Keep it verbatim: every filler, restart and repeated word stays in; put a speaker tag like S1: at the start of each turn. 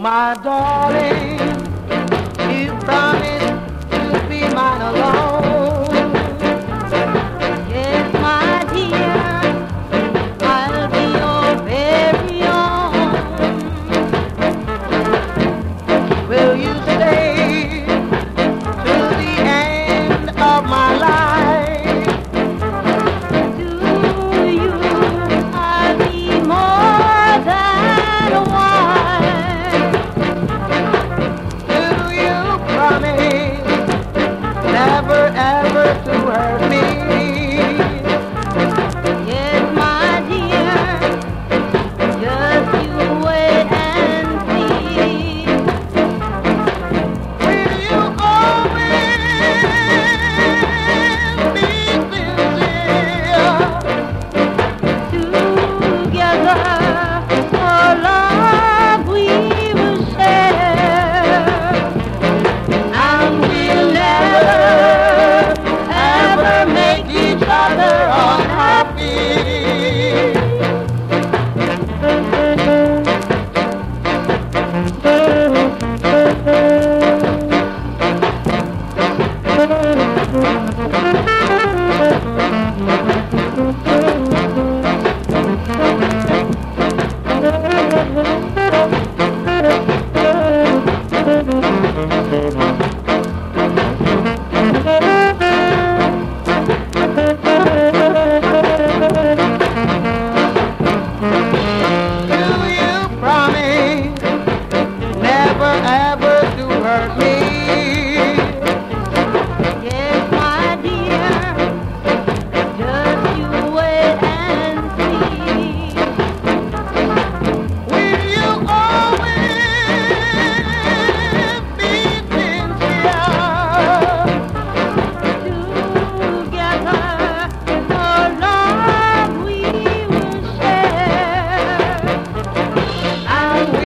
S1: my darling, you promised to be mine alone. Yes, my dear, I'll be your very own. Will you stay to the end of my life? Do you? I'll be more than a wife. Do you promise never ever to hurt me? Yes, my dear, just you wait and see. Will you always be sincere? Together, for love we will share, and we'll never ever make each other unhappy. Thank you.